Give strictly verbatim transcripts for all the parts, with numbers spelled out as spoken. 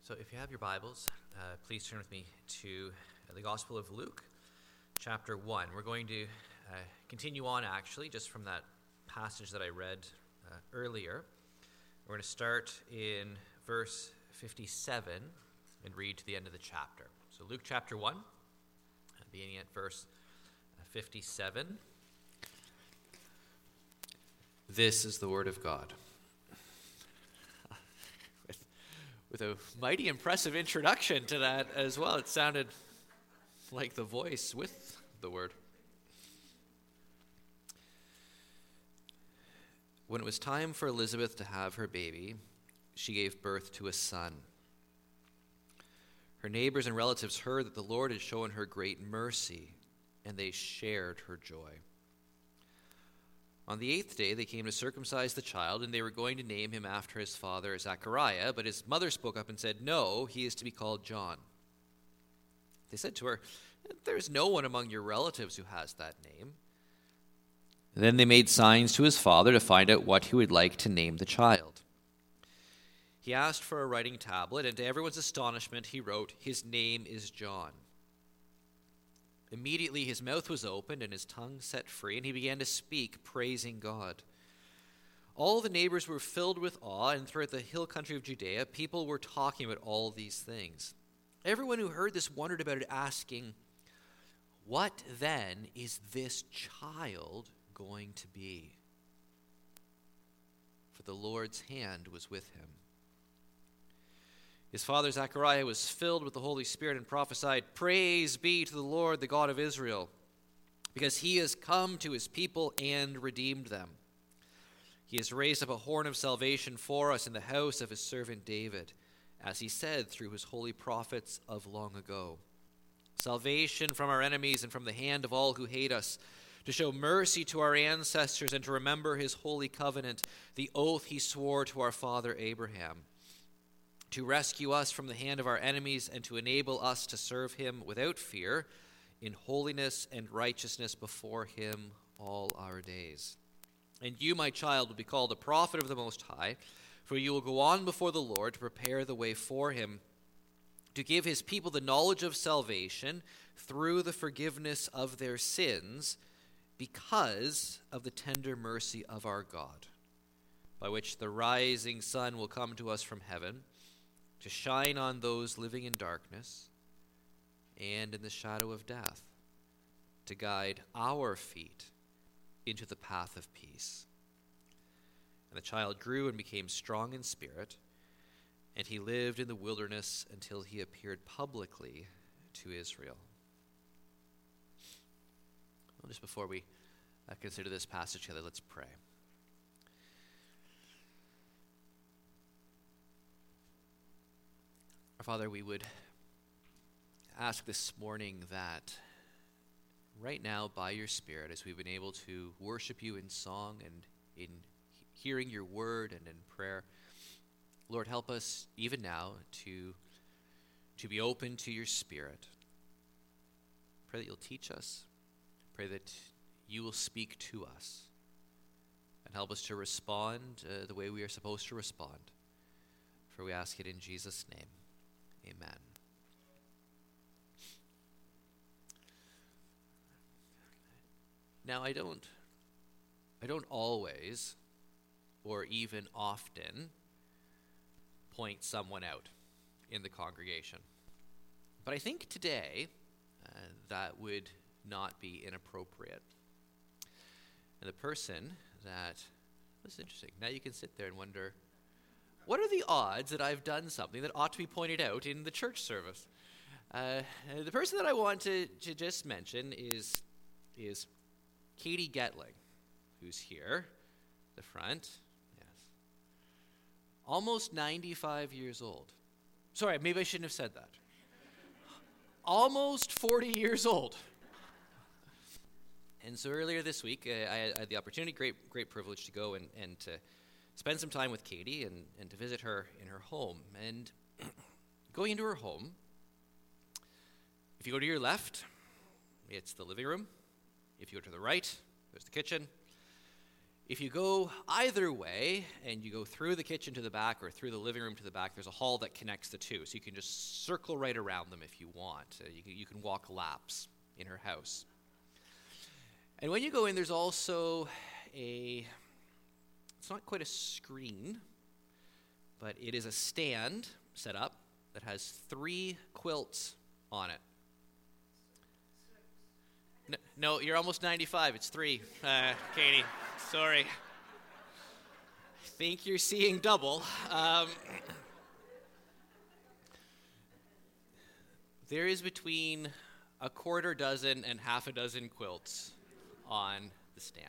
So if you have your Bibles, uh, please turn with me to the Gospel of Luke, chapter one. We're going to uh, continue on, actually, just from that passage that I read uh, earlier. We're going to start in verse fifty-seven and read to the end of the chapter. So Luke chapter one, uh, beginning at verse fifty-seven. This is the word of God. With a mighty impressive introduction to that as well. It sounded like the voice with the word. When it was time for Elizabeth to have her baby, she gave birth to a son. Her neighbors and relatives heard that the Lord had shown her great mercy, and they shared her joy. On the eighth day, they came to circumcise the child, and they were going to name him after his father, Zechariah, but his mother spoke up and said, "No, he is to be called John." They said to her, "There is no one among your relatives who has that name." Then they made signs to his father to find out what he would like to name the child. He asked for a writing tablet, and to everyone's astonishment, he wrote, "His name is John." Immediately his mouth was opened and his tongue set free, and he began to speak, praising God. All the neighbors were filled with awe, and throughout the hill country of Judea, people were talking about all these things. Everyone who heard this wondered about it, asking, "What then is this child going to be?" For the Lord's hand was with him. His father Zechariah was filled with the Holy Spirit and prophesied, "Praise be to the Lord, the God of Israel, because he has come to his people and redeemed them. He has raised up a horn of salvation for us in the house of his servant David, as he said through his holy prophets of long ago. Salvation from our enemies and from the hand of all who hate us, to show mercy to our ancestors and to remember his holy covenant, the oath he swore to our father Abraham, to rescue us from the hand of our enemies and to enable us to serve him without fear, in holiness and righteousness before him all our days. And you, my child, will be called a prophet of the Most High, for you will go on before the Lord to prepare the way for him, to give his people the knowledge of salvation through the forgiveness of their sins, because of the tender mercy of our God, by which the rising sun will come to us from heaven, to shine on those living in darkness and in the shadow of death, to guide our feet into the path of peace." And the child grew and became strong in spirit, and he lived in the wilderness until he appeared publicly to Israel. Well, just before we uh, consider this passage together, let's pray. Our Father, we would ask this morning that right now, by your Spirit, as we've been able to worship you in song and in hearing your word and in prayer, Lord, help us even now to, to be open to your Spirit. Pray that you'll teach us. Pray that you will speak to us and help us to respond uh, the way we are supposed to respond. For we ask it in Jesus' name. Amen. Now, I don't, I don't always, or even often, point someone out in the congregation. But I think today uh, that would not be inappropriate. And the person that, this is interesting. Now you can sit there and wonder, what are the odds that I've done something that ought to be pointed out in the church service? Uh, the person that I want to, to just mention is, is Katie Getling, who's here, the front. Yes. Almost ninety-five years old. Sorry, maybe I shouldn't have said that. Almost forty years old. And so earlier this week, uh, I had the opportunity, great great privilege, to go and, and to spend some time with Katie and, and to visit her in her home. And going into her home, if you go to your left, it's the living room. If you go to the right, there's the kitchen. If you go either way, and you go through the kitchen to the back or through the living room to the back, there's a hall that connects the two, so you can just circle right around them if you want. Uh, you, can, you can walk laps in her house. And when you go in, there's also a, it's not quite a screen, but it is a stand set up that has three quilts on it. No, no you're almost ninety-five. It's three, uh, Katie. Sorry. I think you're seeing double. Um, there is between a quarter dozen and half a dozen quilts on the stand.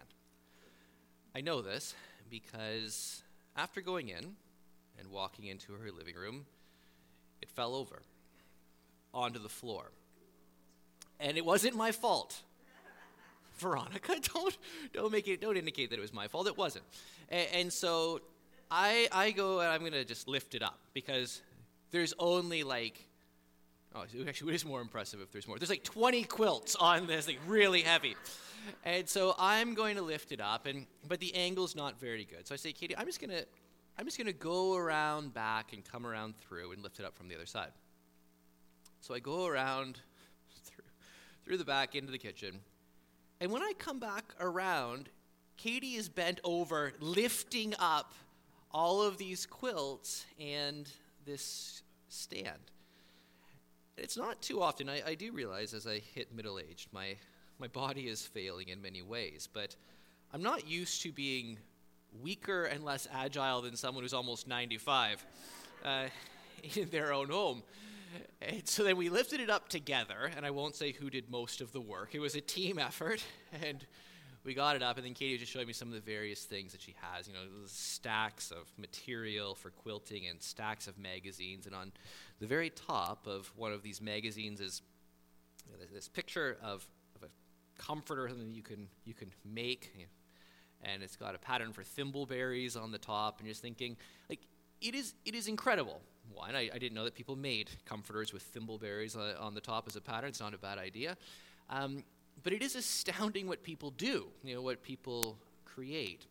I know this because after going in and walking into her living room, it fell over onto the floor. And it wasn't my fault. Veronica, don't don't make it don't indicate that it was my fault. It wasn't. And, and so I I go and I'm gonna just lift it up because there's only like oh actually it is more impressive if there's more. There's like twenty quilts on this, like really heavy. And so I'm going to lift it up, and but the angle's not very good. So I say, Katie, I'm just gonna I'm just gonna go around back and come around through and lift it up from the other side. So I go around through through the back into the kitchen. And when I come back around, Katie is bent over, lifting up all of these quilts and this stand. It's not too often. I, I do realize as I hit middle-aged, my, my body is failing in many ways. But I'm not used to being weaker and less agile than someone who's almost ninety-five uh, in their own home. And so then we lifted it up together, and I won't say who did most of the work. It was a team effort, and we got it up, and then Katie was just showing me some of the various things that she has, you know, stacks of material for quilting and stacks of magazines, and on the very top of one of these magazines is you know, this picture of, of a comforter that you can, you can make, you know, and it's got a pattern for thimbleberries on the top, and you're just thinking, like, it is it is incredible. One, I, I didn't know that people made comforters with thimbleberries uh, on the top as a pattern. It's not a bad idea. Um, but it is astounding what people do, you know, what people create.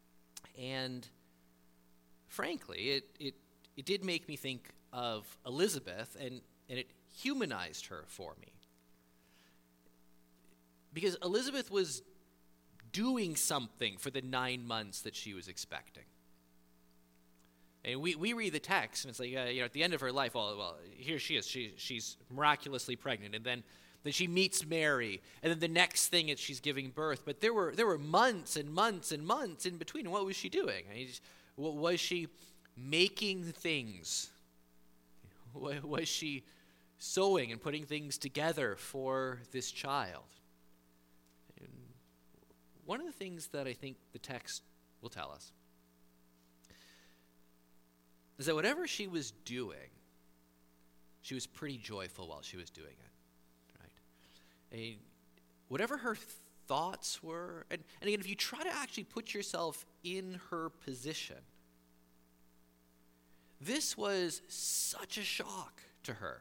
And frankly, it it, it did make me think of Elizabeth, and, and it humanized her for me. Because Elizabeth was doing something for the nine months that she was expecting. And we, we read the text, and it's like, uh, you know, at the end of her life, well, well here she is. She, she's miraculously pregnant. And then, then she meets Mary. And then the next thing is she's giving birth. But there were there were months and months and months in between. And what was she doing? I mean, was she making things? Was she sewing and putting things together for this child? And one of the things that I think the text will tell us is that whatever she was doing, she was pretty joyful while she was doing it, right? And whatever her thoughts were, and, and again, if you try to actually put yourself in her position, this was such a shock to her.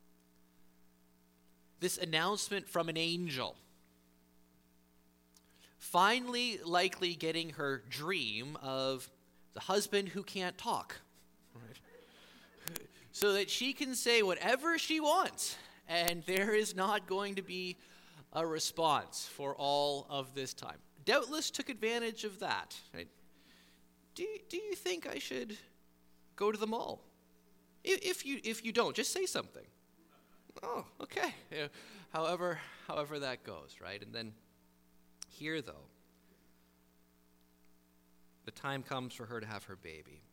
This announcement from an angel, finally likely getting her dream of the husband who can't talk. Right. So that she can say whatever she wants, and there is not going to be a response for all of this time. Doubtless took advantage of that. Right? Do, do you think I should go to the mall? If you if you don't, just say something. Oh, okay. Yeah. However, however that goes, right? And then here, though, the time comes for her to have her baby.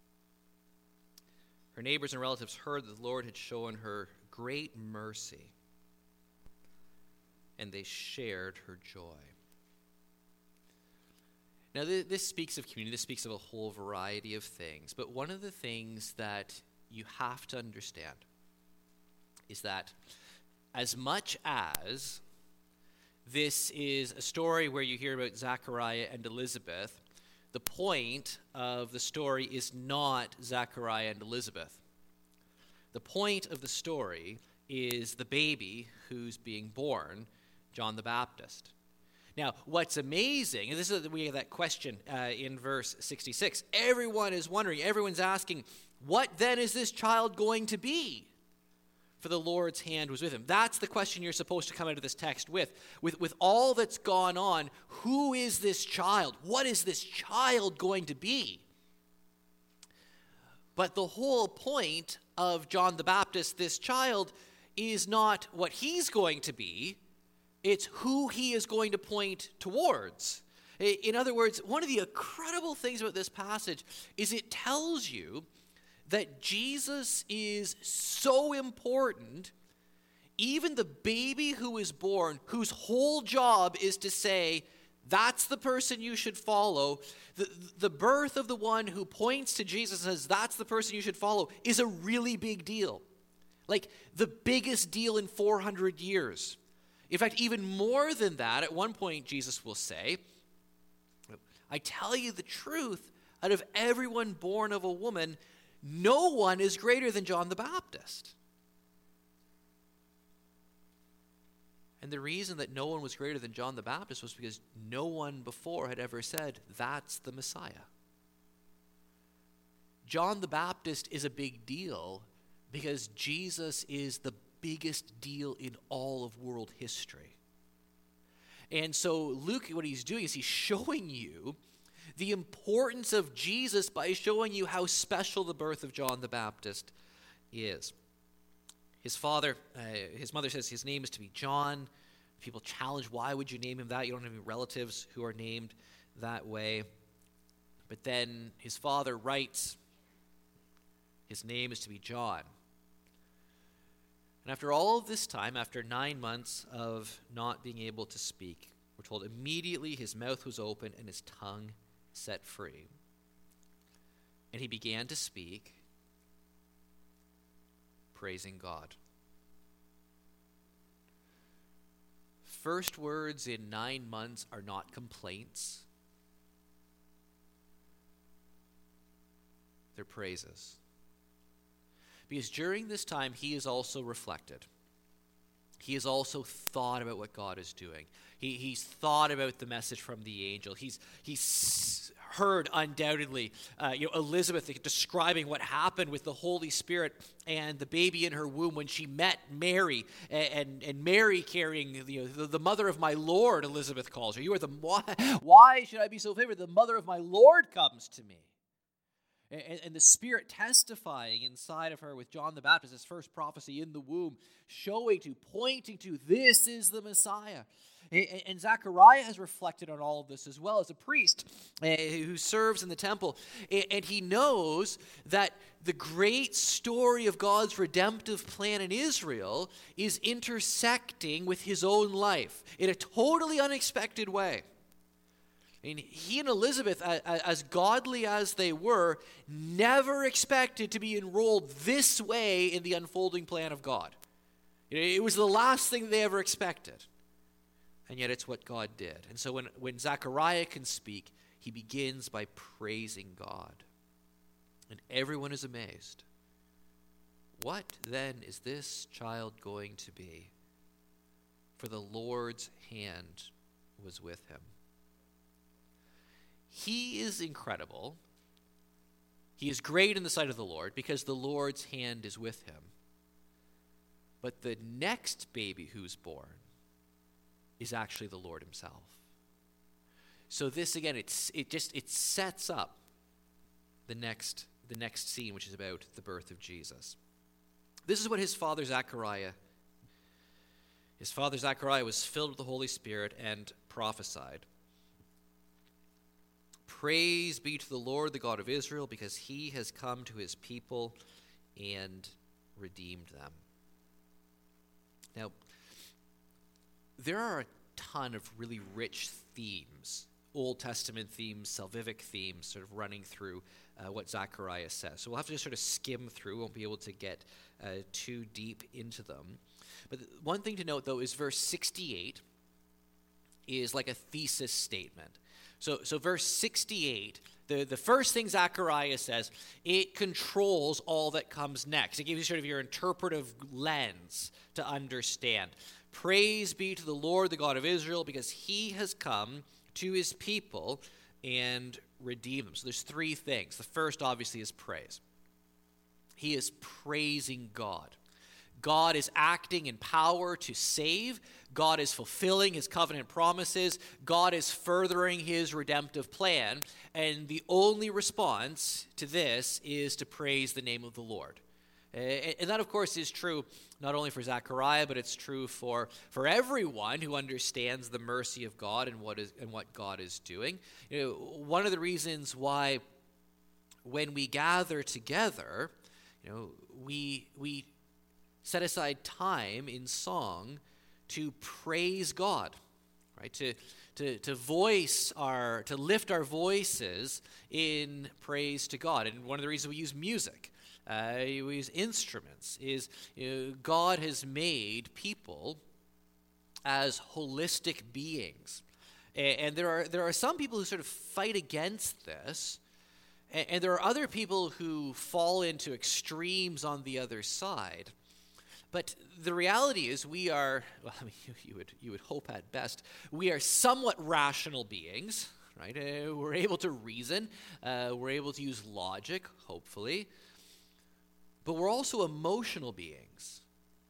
Her neighbors and relatives heard that the Lord had shown her great mercy, and they shared her joy. Now, th- this speaks of community. This speaks of a whole variety of things. But one of the things that you have to understand is that as much as this is a story where you hear about Zachariah and Elizabeth, the point of the story is not Zachariah and Elizabeth. The point of the story is the baby who's being born, John the Baptist. Now, what's amazing, and this is we have that question uh, in verse sixty-six. Everyone is wondering, everyone's asking, what then is this child going to be? For the Lord's hand was with him. That's the question you're supposed to come out of this text with. With, with all that's gone on, who is this child? What is this child going to be? But the whole point of John the Baptist, this child, is not what he's going to be. It's who he is going to point towards. In other words, one of the incredible things about this passage is it tells you that Jesus is so important, even the baby who is born, whose whole job is to say, that's the person you should follow. The, the birth of the one who points to Jesus and says, that's the person you should follow, is a really big deal. Like the biggest deal in four hundred years. In fact, even more than that, at one point Jesus will say, I tell you the truth, out of everyone born of a woman, no one is greater than John the Baptist. And the reason that no one was greater than John the Baptist was because no one before had ever said, that's the Messiah. John the Baptist is a big deal because Jesus is the biggest deal in all of world history. And so Luke, what he's doing is he's showing you the importance of Jesus by showing you how special the birth of John the Baptist is. His father, uh, his mother says his name is to be John. People challenge, why would you name him that? You don't have any relatives who are named that way. But then his father writes, his name is to be John. And after all of this time, after nine months of not being able to speak, we're told immediately his mouth was open and his tongue set free. And he began to speak, praising God. First words in nine months are not complaints. They're praises. Because during this time, he is also reflected. He has also thought about what God is doing. He, he's thought about the message from the angel. He's he's heard undoubtedly, uh, you know, Elizabeth describing what happened with the Holy Spirit and the baby in her womb when she met Mary, and and, and Mary carrying, you know, the, the mother of my Lord. Elizabeth calls her. You are the why, why should I be so favored? The mother of my Lord comes to me. And, and the Spirit testifying inside of her with John the Baptist, his first prophecy in the womb, showing to, pointing to, this is the Messiah. And, and Zechariah has reflected on all of this as well as a priest uh, who serves in the temple. And, and he knows that the great story of God's redemptive plan in Israel is intersecting with his own life in a totally unexpected way. I mean, he and Elizabeth, as godly as they were, never expected to be enrolled this way in the unfolding plan of God. It was the last thing they ever expected. And yet it's what God did. And so when, when Zechariah can speak, he begins by praising God. And everyone is amazed. What then is this child going to be? For the Lord's hand was with him. He is incredible. He is great in the sight of the Lord because the Lord's hand is with him. But the next baby who's born is actually the Lord himself. So this again, it's it just it sets up the next the next scene, which is about the birth of Jesus. This is what his father Zechariah. His father Zechariah was filled with the Holy Spirit and prophesied. Praise be to the Lord, the God of Israel, because he has come to his people and redeemed them. Now, there are a ton of really rich themes, Old Testament themes, salvific themes, sort of running through uh, what Zechariah says. So we'll have to just sort of skim through. We won't be able to get uh, too deep into them. But one thing to note, though, is verse sixty-eight is like a thesis statement. So, so verse sixty-eight, the, the first thing Zechariah says, it controls all that comes next. It gives you sort of your interpretive lens to understand. Praise be to the Lord, the God of Israel, because he has come to his people and redeemed them. So there's three things. The first, obviously, is praise. He is praising God. God is acting in power to save. God is fulfilling his covenant promises. God is furthering his redemptive plan. And the only response to this is to praise the name of the Lord. And that, of course, is true not only for Zechariah, but it's true for, for everyone who understands the mercy of God and what is and what God is doing. You know, one of the reasons why when we gather together, you know, we we set aside time in song to praise God, right? To to to voice our to lift our voices in praise to God. And one of the reasons we use music, uh, we use instruments, is you know, God has made people as holistic beings, and, and there are there are some people who sort of fight against this. And there are other people who fall into extremes on the other side. But the reality is we are, well, I mean, you, you would you would hope at best, we are somewhat rational beings, right? Uh, we're able to reason. Uh, we're able to use logic, hopefully. But we're also emotional beings.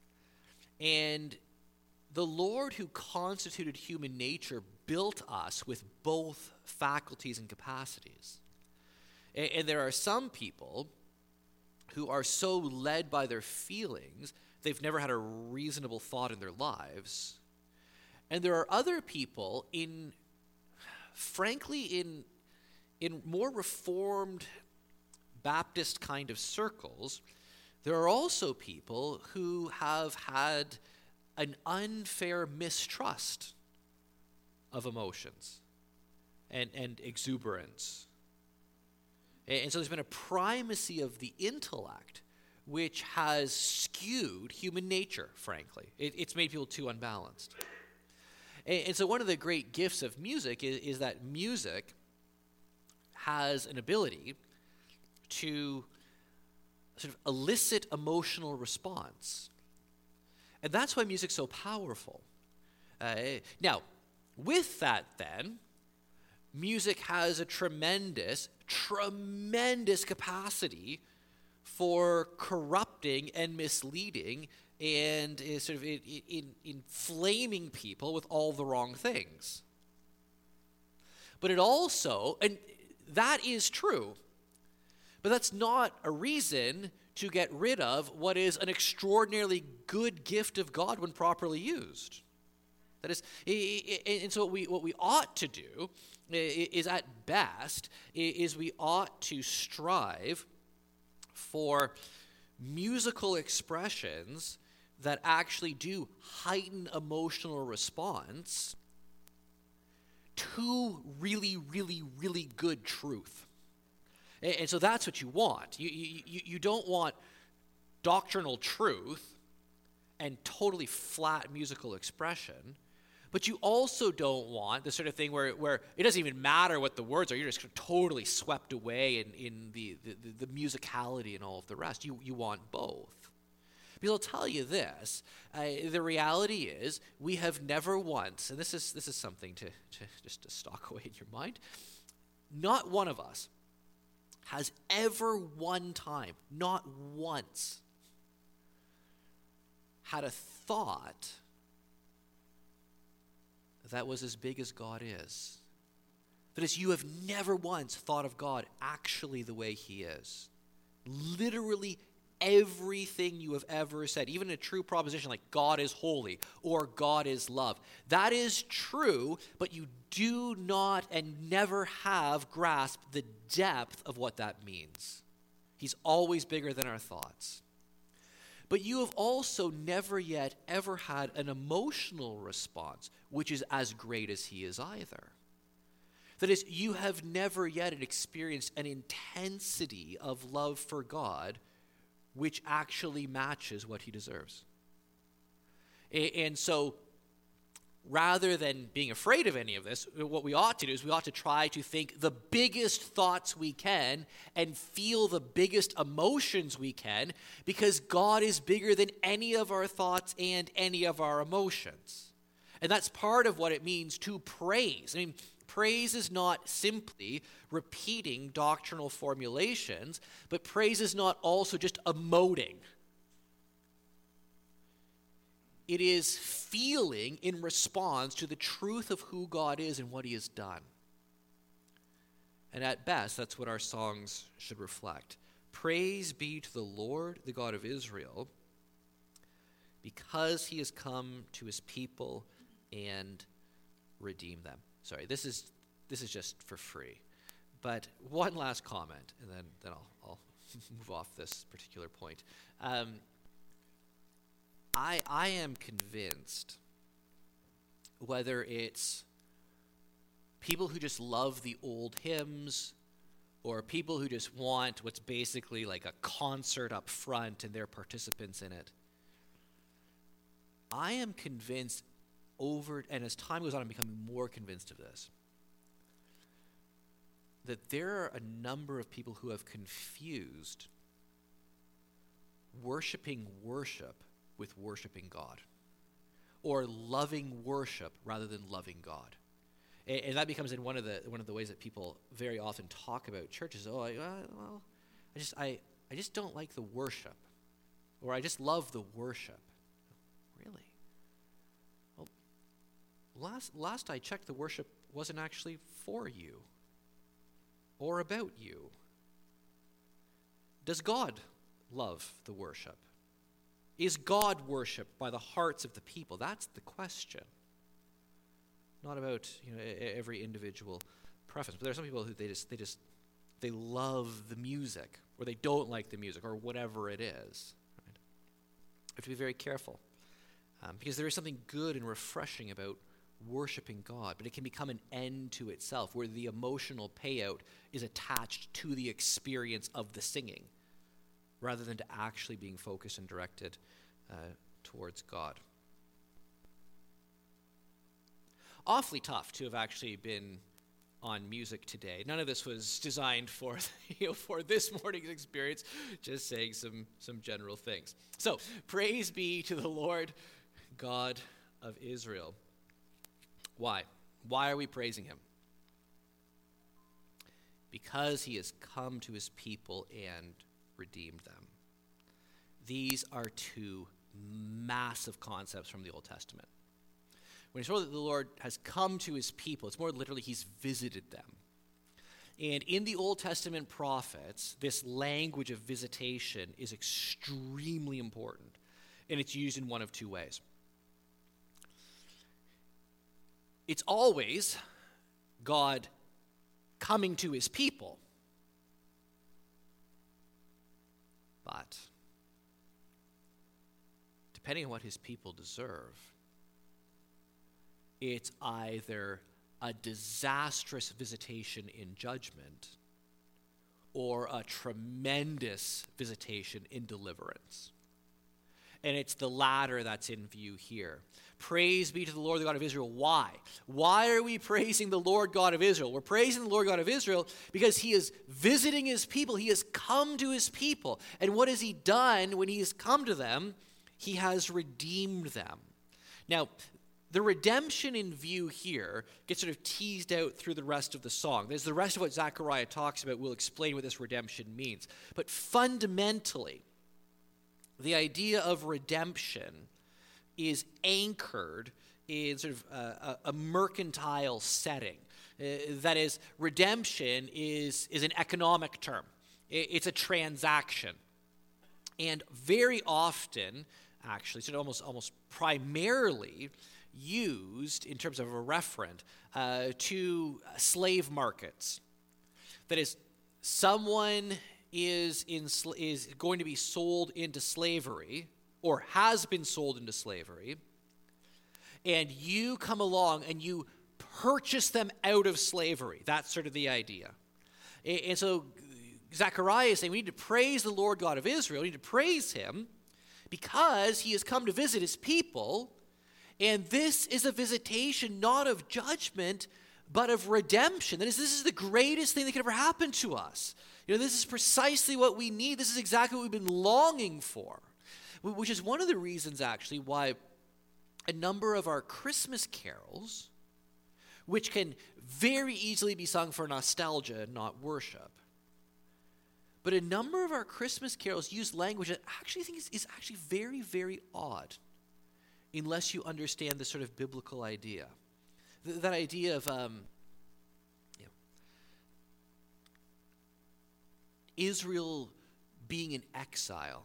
And the Lord who constituted human nature built us with both faculties and capacities. And there are some people who are so led by their feelings, they've never had a reasonable thought in their lives. And there are other people in, frankly, in, in more Reformed Baptist kind of circles, there are also people who have had an unfair mistrust of emotions and, and exuberance. And so there's been a primacy of the intellect, which has skewed human nature, frankly. It, it's made people too unbalanced. And, and so one of the great gifts of music is, is that music has an ability to sort of elicit emotional response. And that's why music's so powerful. Uh, now, with that then, music has a tremendous, tremendous capacity for corrupting and misleading and is sort of in, in, inflaming people with all the wrong things. But it also, and that is true, but that's not a reason to get rid of what is an extraordinarily good gift of God when properly used. That is, and so what we what we ought to do is, at best, is we ought to strive for musical expressions that actually do heighten emotional response to really, really, really good truth. And so that's what you want. You you you don't want doctrinal truth and totally flat musical expression. But you also don't want the sort of thing where, where it doesn't even matter what the words are. You're just totally swept away in, in the, the, the musicality and all of the rest. You, you want both. Because I'll tell you this, uh, the reality is we have never once, and this is this is something to, to just to stock away in your mind, not one of us has ever one time, not once, had a thought that was as big as God is. That is, you have never once thought of God actually the way he is. Literally everything you have ever said, even a true proposition like God is holy or God is love, that is true, but you do not and never have grasped the depth of what that means. He's always bigger than our thoughts. But you have also never yet ever had an emotional response which is as great as he is either. That is, you have never yet experienced an intensity of love for God which actually matches what he deserves. And so rather than being afraid of any of this, what we ought to do is we ought to try to think the biggest thoughts we can and feel the biggest emotions we can, because God is bigger than any of our thoughts and any of our emotions. And that's part of what it means to praise. I mean, praise is not simply repeating doctrinal formulations, but praise is not also just emoting. It is feeling in response to the truth of who God is and what he has done. And at best, that's what our songs should reflect. Praise be to the Lord, the God of Israel, because he has come to his people and redeemed them. Sorry, this is this is just for free. But one last comment, and then, then I'll, I'll move off this particular point. Um, I, I am convinced, whether it's people who just love the old hymns or people who just want what's basically like a concert up front and they're participants in it, I am convinced over, and as time goes on, I'm becoming more convinced of this, that there are a number of people who have confused worshiping worship with worshiping God, or loving worship rather than loving God. And, and that becomes in one of the one of the ways that people very often talk about churches. Oh, I, well, I just I, I just don't like the worship, or I just love the worship. Really? Well, last last I checked, the worship wasn't actually for you or about you. Does God love the worship? Is God worshipped by the hearts of the people? That's the question. Not about, you know, every individual preference. But there are some people who they just they just they love the music, or they don't like the music, or whatever it is. Right? We have to be very careful, um, because there is something good and refreshing about worshiping God, but it can become an end to itself, where the emotional payout is attached to the experience of the singing, rather than to actually being focused and directed uh, towards God. Awfully tough to have actually been on music today. None of this was designed for, you know, for this morning's experience, just saying some, some general things. So, praise be to the Lord God of Israel. Why? Why are we praising him? Because he has come to his people and redeemed them. These are two massive concepts from the Old Testament. When it's told that the Lord has come to his people, it's more literally he's visited them. And in the Old Testament prophets, this language of visitation is extremely important, and it's used in one of two ways. It's always God coming to his people. But depending on what his people deserve, it's either a disastrous visitation in judgment or a tremendous visitation in deliverance. And it's the latter that's in view here. Praise be to the Lord, the God of Israel. Why? Why are we praising the Lord God of Israel? We're praising the Lord God of Israel because he is visiting his people. He has come to his people. And what has he done when he has come to them? He has redeemed them. Now, the redemption in view here gets sort of teased out through the rest of the song. There's the rest of what Zechariah talks about. We'll explain what this redemption means. But fundamentally, the idea of redemption is anchored in sort of a, a mercantile setting. Uh, that is, redemption is, is an economic term. It's a transaction. And very often, actually, sort of almost, almost primarily used in terms of a referent uh, to slave markets. That is, someone is in is going to be sold into slavery or has been sold into slavery, and you come along and you purchase them out of slavery. That's sort of the idea. And so Zechariah is saying we need to praise the Lord God of Israel. We need to praise him because he has come to visit his people, And this is a visitation not of judgment, but of redemption. That is, this is the greatest thing that could ever happen to us. You know, this is precisely what we need. This is exactly what we've been longing for, which is one of the reasons, actually, why a number of our Christmas carols, which can very easily be sung for nostalgia and not worship, but a number of our Christmas carols use language that I actually think is, is actually very, very odd, unless you understand this sort of biblical idea. Th- that idea of um, you know, Israel being in exile.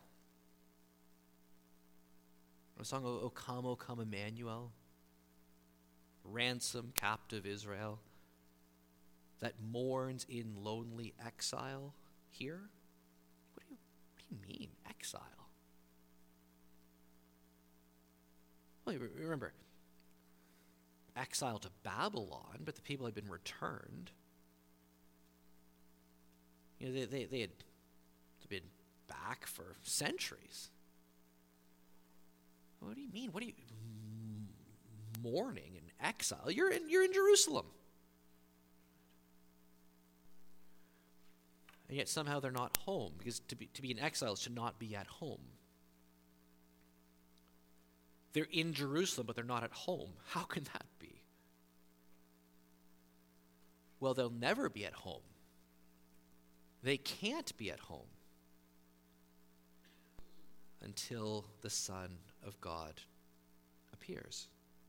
A song, O come, O come, Emmanuel. Ransom, captive Israel, that mourns in lonely exile here? What do you, what do you mean, exile? Well, remember, exile to Babylon, but the people had been returned. You know, they, they, they had been back for centuries. What do you mean? What do you mourning and exile? You're in you're in Jerusalem. And yet somehow they're not home, because to be to be in exile is to not be at home. They're in Jerusalem, but they're not at home. How can that be? Well, they'll never be at home. They can't be at home until the Son of God appears.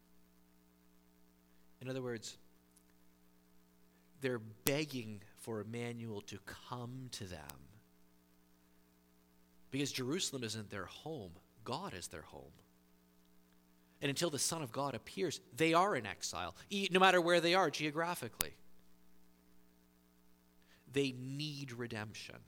In other words, they're begging for Emmanuel to come to them, because Jerusalem isn't their home. God is their home. And until the Son of God appears, they are in exile, no matter where they are geographically. They need redemption.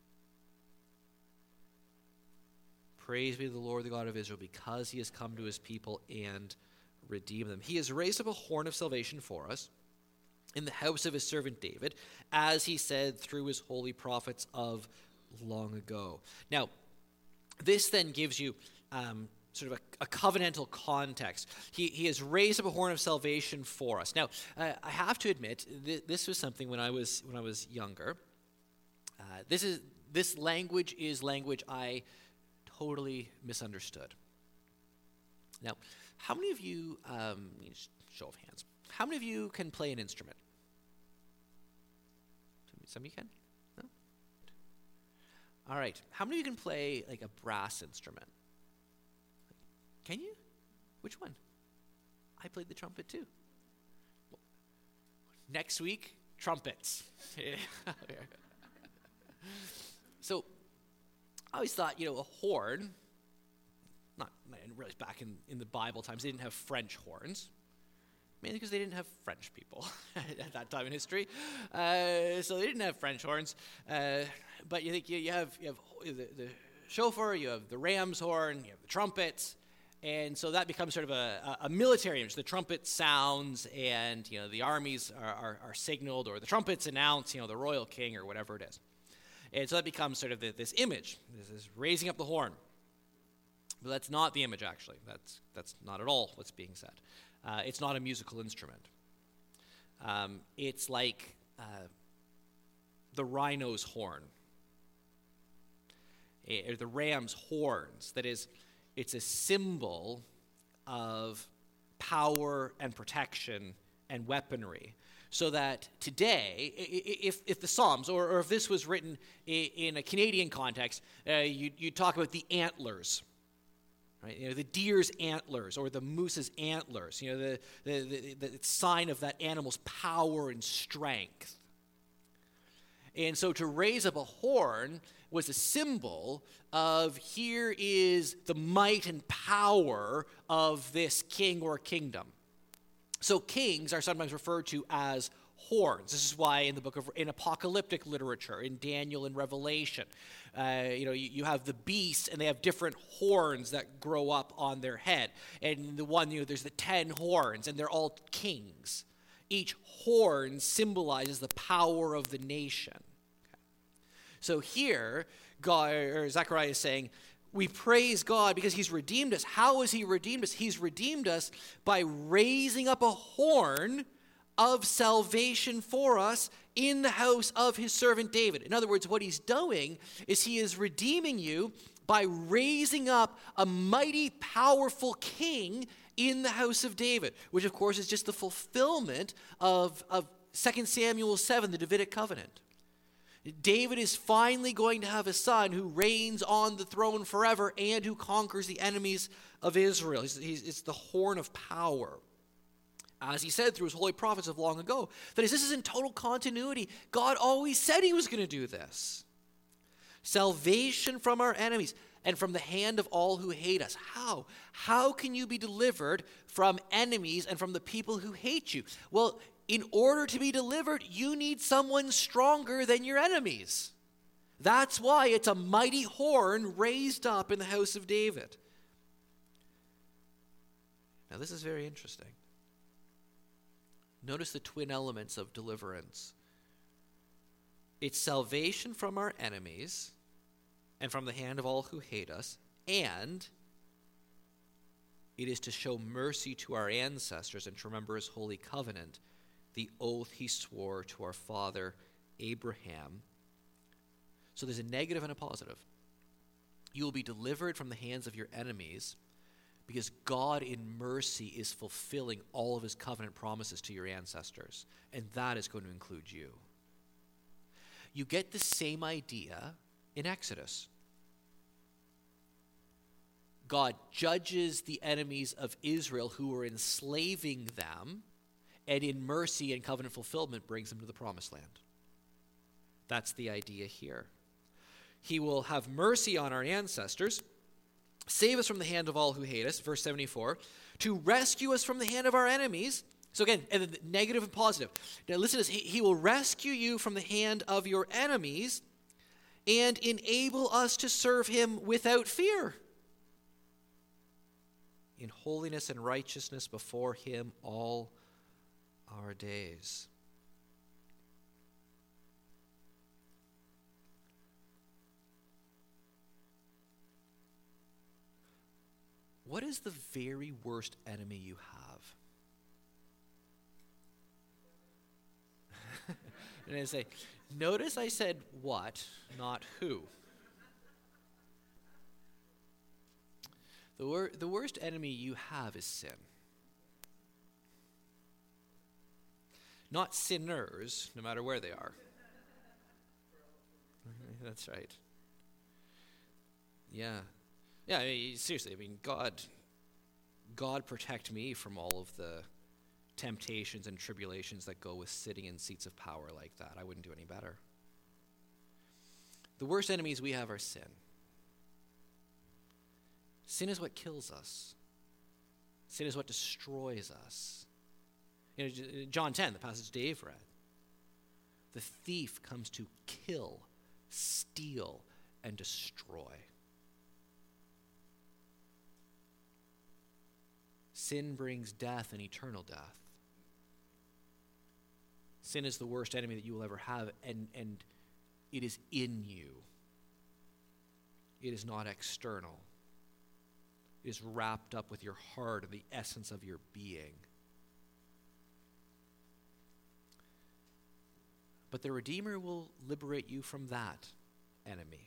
Praise be to the Lord, the God of Israel, because he has come to his people and redeemed them. He has raised up a horn of salvation for us in the house of his servant David, as he said through his holy prophets of long ago. Now, this then gives you um, sort of a, a covenantal context. He, he has raised up a horn of salvation for us. Now, uh, I have to admit, th- this was something when I was when I was younger. Uh, this is this language is language I totally misunderstood. Now, how many of you, um, show of hands, how many of you can play an instrument? Some of you can? No? All right. How many of you can play like a brass instrument? Can you? Which one? I played the trumpet too. Next week, trumpets. So, I always thought, you know, a horn, not, not really back in, in the Bible times, they didn't have French horns, mainly because they didn't have French people at that time in history. Uh, so they didn't have French horns. Uh, but you think you, you have you have the, the shofar, you have the ram's horn, you have the trumpets, and so that becomes sort of a, a military image. The trumpet sounds, and you know the armies are, are, are signaled, or the trumpets announce, you know, the royal king or whatever it is. And so that becomes sort of the, this image. This is raising up the horn. But that's not the image, actually. That's that's not at all what's being said. Uh, it's not a musical instrument. Um, it's like uh, the rhino's horn, or the ram's horns. That is, it's a symbol of power and protection and weaponry. So that today, if if the Psalms, or, or if this was written in a Canadian context, uh, you you talk about the antlers, right? You know, the deer's antlers or the moose's antlers. You know, the the, the the sign of that animal's power and strength. And so to raise up a horn was a symbol of here is the might and power of this king or kingdom. So kings are sometimes referred to as horns. This is why in the book of in apocalyptic literature, in Daniel and Revelation, uh, you know, you, you have the beasts, and they have different horns that grow up on their head. And the one, you know, there's the ten horns, and they're all kings. Each horn symbolizes the power of the nation. Okay. So here, God, or Zechariah is saying, We praise God because he's redeemed us. How has he redeemed us? He's redeemed us by raising up a horn of salvation for us in the house of his servant David. In other words, what he's doing is he is redeeming you by raising up a mighty, powerful king in the house of David, which of course is just the fulfillment of, of Second Samuel seven, the Davidic covenant. David is finally going to have a son who reigns on the throne forever and who conquers the enemies of Israel. He's, he's, it's the horn of power. As he said through his holy prophets of long ago, that is, this is in total continuity. God always said he was going to do this. Salvation from our enemies and from the hand of all who hate us. How? How can you be delivered from enemies and from the people who hate you? Well, in order to be delivered, you need someone stronger than your enemies. That's why it's a mighty horn raised up in the house of David. Now, this is very interesting. Notice the twin elements of deliverance. It's salvation from our enemies and from the hand of all who hate us, and it is to show mercy to our ancestors and to remember his holy covenant, the oath he swore to our father Abraham. So there's a negative and a positive. You will be delivered from the hands of your enemies because God in mercy is fulfilling all of his covenant promises to your ancestors, and that is going to include you. You get the same idea in Exodus. God judges the enemies of Israel who were enslaving them, and in mercy and covenant fulfillment brings them to the promised land. That's the idea here. He will have mercy on our ancestors, save us from the hand of all who hate us, verse seventy-four, to rescue us from the hand of our enemies. So again, and the negative and positive. Now listen to this. He, he will rescue you from the hand of your enemies and enable us to serve him without fear, in holiness and righteousness before him all our days. What is the very worst enemy you have? And I say, notice I said what, not who. The, wor- the worst enemy you have is sin. Not sinners, no matter where they are. That's right. Yeah. Yeah, I mean, seriously, I mean, God, God protect me from all of the temptations and tribulations that go with sitting in seats of power like that. I wouldn't do any better. The worst enemies we have are sin. Sin is what kills us. Sin is what destroys us. You know, John ten, the passage Dave read. The thief comes to kill, steal, and destroy. Sin brings death and eternal death. Sin is the worst enemy that you will ever have, and, and it is in you. It is not external. It is wrapped up with your heart and the essence of your being. But the Redeemer will liberate you from that enemy,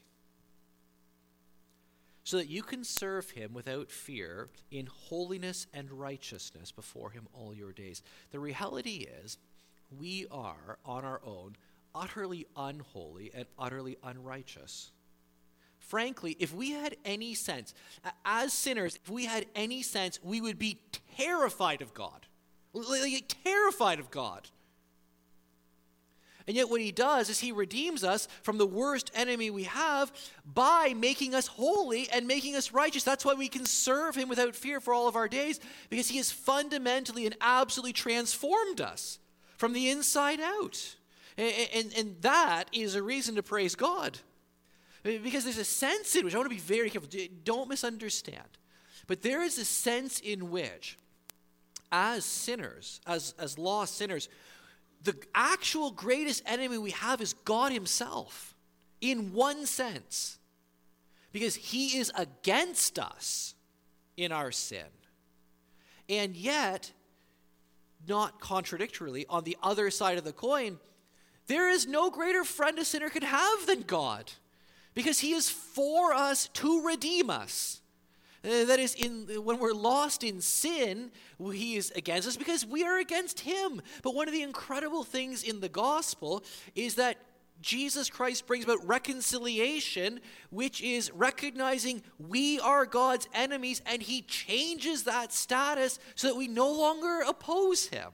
so that you can serve him without fear in holiness and righteousness before him all your days. The reality is, we are, on our own, utterly unholy and utterly unrighteous. Frankly, if we had any sense, as sinners, if we had any sense, we would be terrified of God. Like, terrified of God. And yet what he does is he redeems us from the worst enemy we have by making us holy and making us righteous. That's why we can serve him without fear for all of our days, because he has fundamentally and absolutely transformed us from the inside out. And, and, and that is a reason to praise God. Because there's a sense in which, I want to be very careful, don't misunderstand, but there is a sense in which, as sinners, as, as lost sinners, the actual greatest enemy we have is God himself, in one sense. because he is against us in our sin. And yet, not contradictorily, on the other side of the coin, there is no greater friend a sinner could have than God, because he is for us to redeem us. Uh, that is, in when we're lost in sin, he is against us because we are against him. But one of the incredible things in the gospel is that Jesus Christ brings about reconciliation, which is recognizing we are God's enemies, and he changes that status so that we no longer oppose him.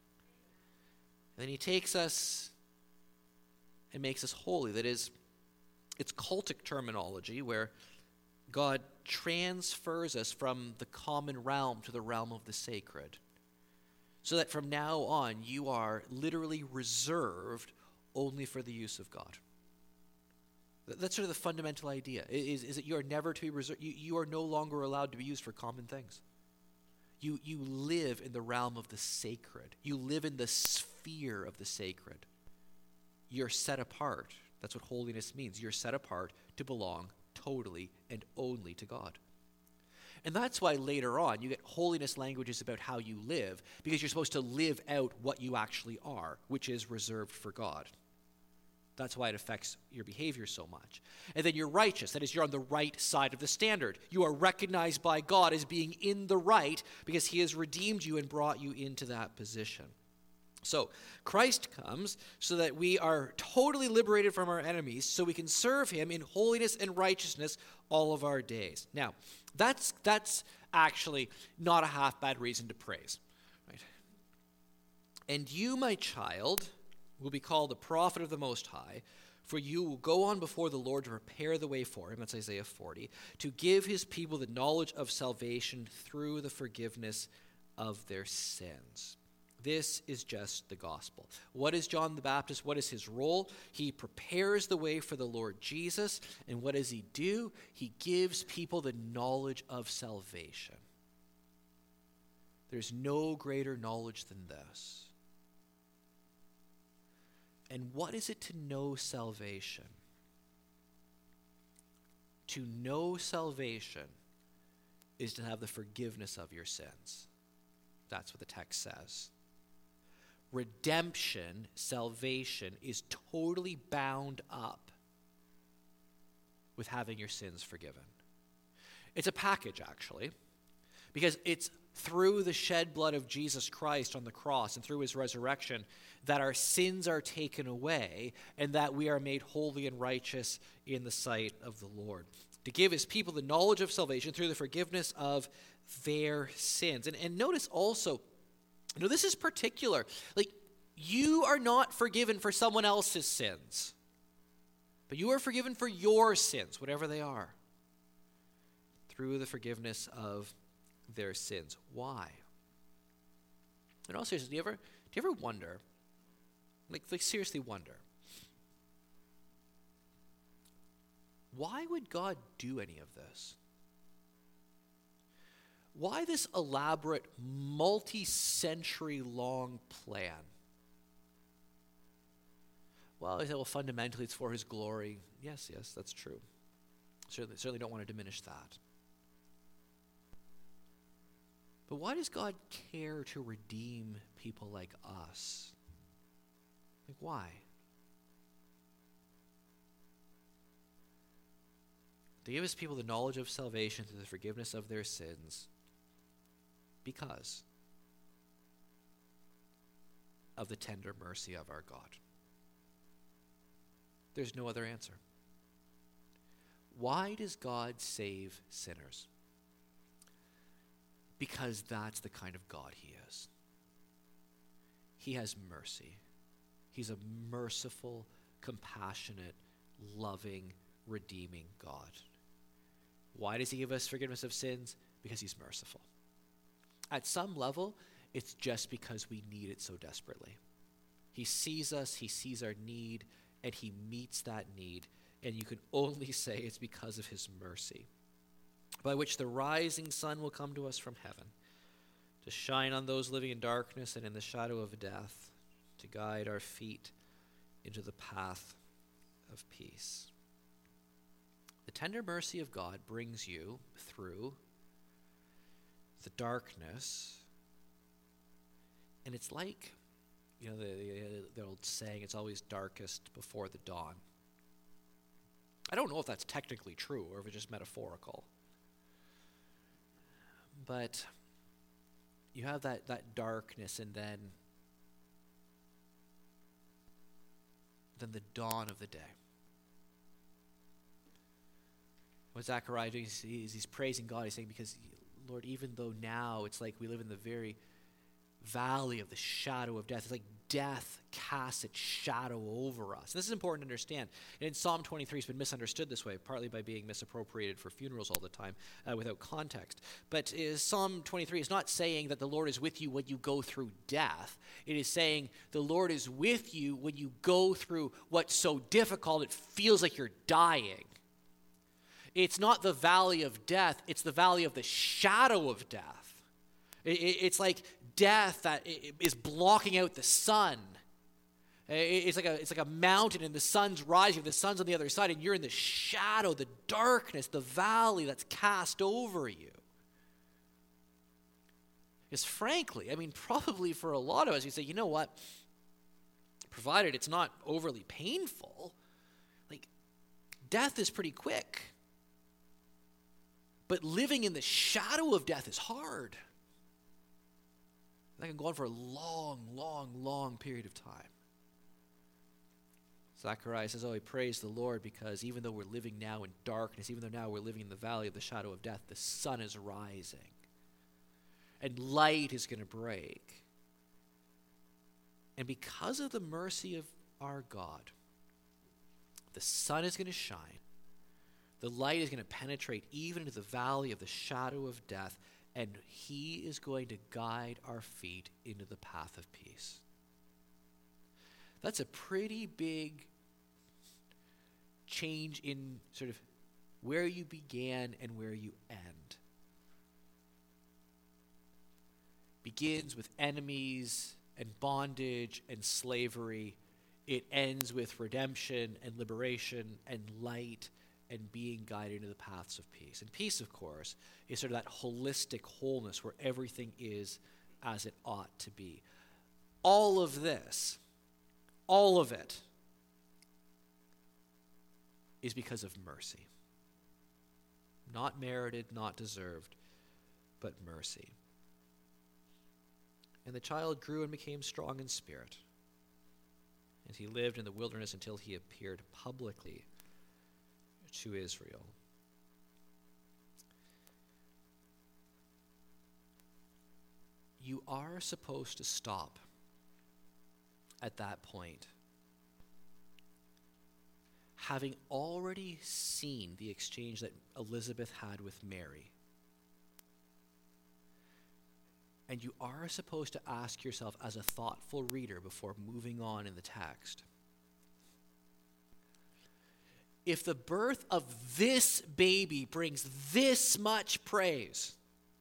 And then he takes us and makes us holy. That is, it's cultic terminology where God transfers us from the common realm to the realm of the sacred, so that from now on you are literally reserved only for the use of God. That's sort of the fundamental idea, is, is that you are never to be reserved. You, you are no longer allowed to be used for common things. You, you live in the realm of the sacred. You live in the sphere of the sacred. You're set apart. That's what holiness means. You're set apart to belong totally and only to God. And that's why later on you get holiness languages about how you live, because you're supposed to live out what you actually are, which is reserved for God. That's why it affects your behavior so much. And then you're righteous. That is, you're on the right side of the standard. You are recognized by God as being in the right because he has redeemed you and brought you into that position. So Christ comes so that we are totally liberated from our enemies, so we can serve him in holiness and righteousness all of our days. Now, that's that's actually not a half bad reason to praise, right? And you, my child, will be called the prophet of the Most High, for you will go on before the Lord to prepare the way for him, that's Isaiah forty, to give his people the knowledge of salvation through the forgiveness of their sins. This is just the gospel. What is John the Baptist? What is his role? He prepares the way for the Lord Jesus. And what does he do? He gives people the knowledge of salvation. There's no greater knowledge than this. And what is it to know salvation? To know salvation is to have the forgiveness of your sins. That's what the text says. Redemption, salvation, is totally bound up with having your sins forgiven. It's a package, actually, because it's through the shed blood of Jesus Christ on the cross and through his resurrection that our sins are taken away and that we are made holy and righteous in the sight of the Lord. To give his people the knowledge of salvation through the forgiveness of their sins. And, and notice also, you know, this is particular. Like, you are not forgiven for someone else's sins, but you are forgiven for your sins, whatever they are, through the forgiveness of their sins. Why? And also, do you ever, do you ever wonder, like, like seriously wonder, why would God do any of this? Why this elaborate, multi-century long plan? Well, I say, well, fundamentally it's for his glory. Yes, yes, that's true. Certainly, certainly don't want to diminish that. But why does God care to redeem people like us? Like, why? To give his people the knowledge of salvation through the forgiveness of their sins, because of the tender mercy of our God. There's no other answer. Why does God save sinners? Because that's the kind of God he is. He has mercy. He's a merciful, compassionate, loving, redeeming God. Why does he give us forgiveness of sins? Because he's merciful. At some level, it's just because we need it so desperately. He sees us, he sees our need, and he meets that need. And you can only say it's because of his mercy, by which the rising sun will come to us from heaven, to shine on those living in darkness and in the shadow of death, to guide our feet into the path of peace. The tender mercy of God brings you through the darkness. And it's like, you know, the, the, the old saying, it's always darkest before the dawn. I don't know if that's technically true or if it's just metaphorical. But you have that, that darkness, and then, then the dawn of the day. What Zechariah doing is he's praising God. He's saying, because, Lord, even though now it's like we live in the very valley of the shadow of death, it's like death casts its shadow over us. And this is important to understand. And in Psalm twenty-three, it's been misunderstood this way, partly by being misappropriated for funerals all the time uh, without context. But uh, Psalm twenty-three is not saying that the Lord is with you when you go through death. It is saying the Lord is with you when you go through what's so difficult it feels like you're dying. It's not the valley of death, it's the valley of the shadow of death. It's like death that is blocking out the sun. It's like a, it's like a mountain and the sun's rising, the sun's on the other side, and you're in the shadow, the darkness, the valley that's cast over you. Because frankly, I mean, probably for a lot of us, you say, you know what, provided it's not overly painful, like, death is pretty quick. But living in the shadow of death is hard. That can go on for a long, long, long period of time. Zechariah says, oh, he praised the Lord because even though we're living now in darkness, even though now we're living in the valley of the shadow of death, the sun is rising. And light is going to break. And because of the mercy of our God, the sun is going to shine. The light is going to penetrate even into the valley of the shadow of death, and he is going to guide our feet into the path of peace. That's a pretty big change in sort of where you began and where you end. Begins with enemies and bondage and slavery. It ends with redemption and liberation and light and being guided into the paths of peace. And peace, of course, is sort of that holistic wholeness where everything is as it ought to be. All of this, all of it, is because of mercy. Not merited, not deserved, but mercy. And the child grew and became strong in spirit, and he lived in the wilderness until he appeared publicly to Israel. You are supposed to stop at that point, having already seen the exchange that Elizabeth had with Mary. And you are supposed to ask yourself as a thoughtful reader before moving on in the text, if the birth of this baby brings this much praise,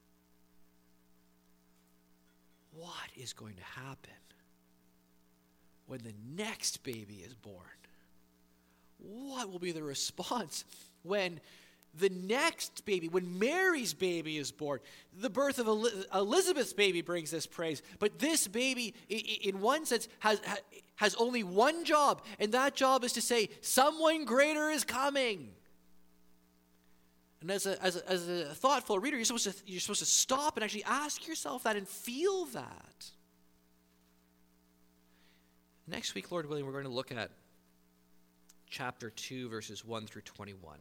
what is going to happen when the next baby is born? What will be the response when the next baby, when Mary's baby is born? The birth of Elizabeth's baby brings this praise, but this baby, in one sense, has has only one job, and that job is to say, someone greater is coming. And as a, as a, as a thoughtful reader, you're supposed to you're supposed to stop and actually ask yourself that and feel that. Next week, Lord willing, we're going to look at chapter two, verses one through twenty-one.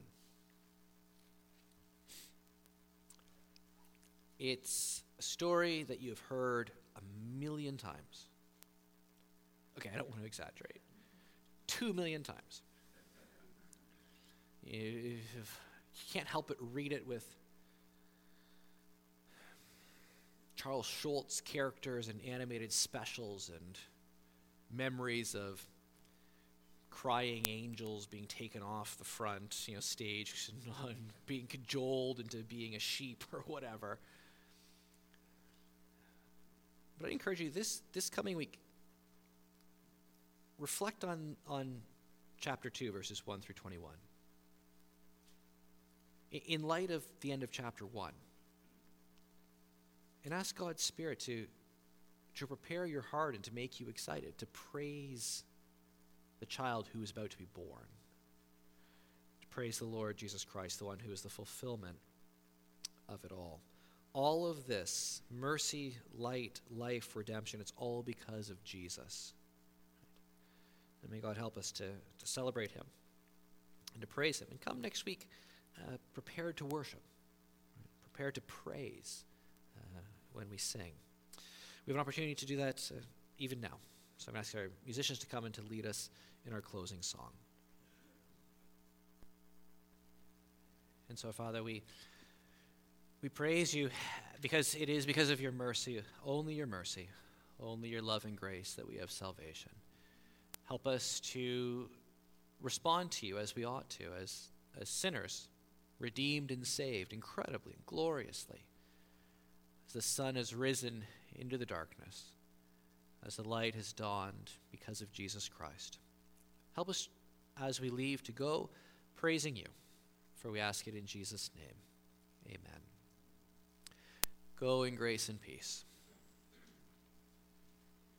It's a story that you have heard a million times. Okay, I don't want to exaggerate. Two million times. You, you can't help but read it with Charles Schultz characters and animated specials and memories of crying angels being taken off the front, you know, stage and being cajoled into being a sheep or whatever. But I encourage you this this coming week, reflect on, on chapter two, verses one through twenty-one. in light of the end of chapter one. And ask God's Spirit to, to prepare your heart and to make you excited, to praise the child who is about to be born, to praise the Lord Jesus Christ, the one who is the fulfillment of it all. All of this, mercy, light, life, redemption, it's all because of Jesus. And may God help us to, to celebrate him and to praise him. And come next week uh, prepared to worship, right? Prepared to praise uh, when we sing. We have an opportunity to do that uh, even now. So I'm going to ask our musicians to come and to lead us in our closing song. And so, Father, we we praise you because it is because of your mercy, only your mercy, only your love and grace that we have salvation. Help us to respond to you as we ought to, as, as sinners, redeemed and saved incredibly and gloriously, as the sun has risen into the darkness, as the light has dawned because of Jesus Christ. Help us as we leave to go praising you, for we ask it in Jesus' name. Amen. Go in grace and peace.